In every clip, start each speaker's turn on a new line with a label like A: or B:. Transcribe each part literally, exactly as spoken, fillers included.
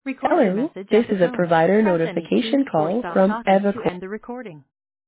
A: Record your
B: Hello,
A: message
B: this
A: at the
B: is a
A: tone.
B: provider
A: Press any
B: notification
A: key or
B: call
A: stop
B: from
A: talking to
B: Evercore.
A: end the recording.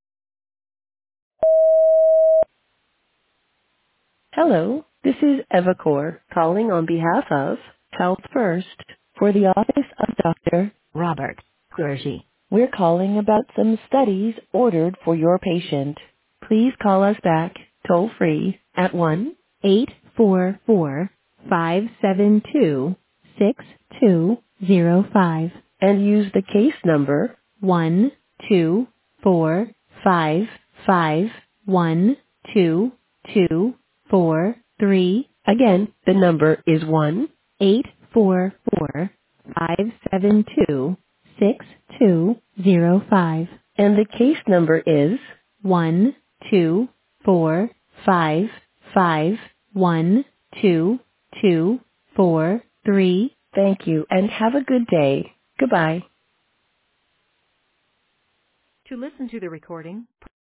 B: Hello, this is Evercore calling on behalf of Health First for the office of Doctor Robert Clergy. We're calling about some studies ordered for your patient. Please call us back toll free at one eight four four, five seven two, six two zero five and use the case number one two four five five one two two four three. Again, the number is one eight four four five seven two six two zero five, and the case number is one two four five five one two two four three. Thank you, and have a good day. Goodbye.
A: To listen to the recording,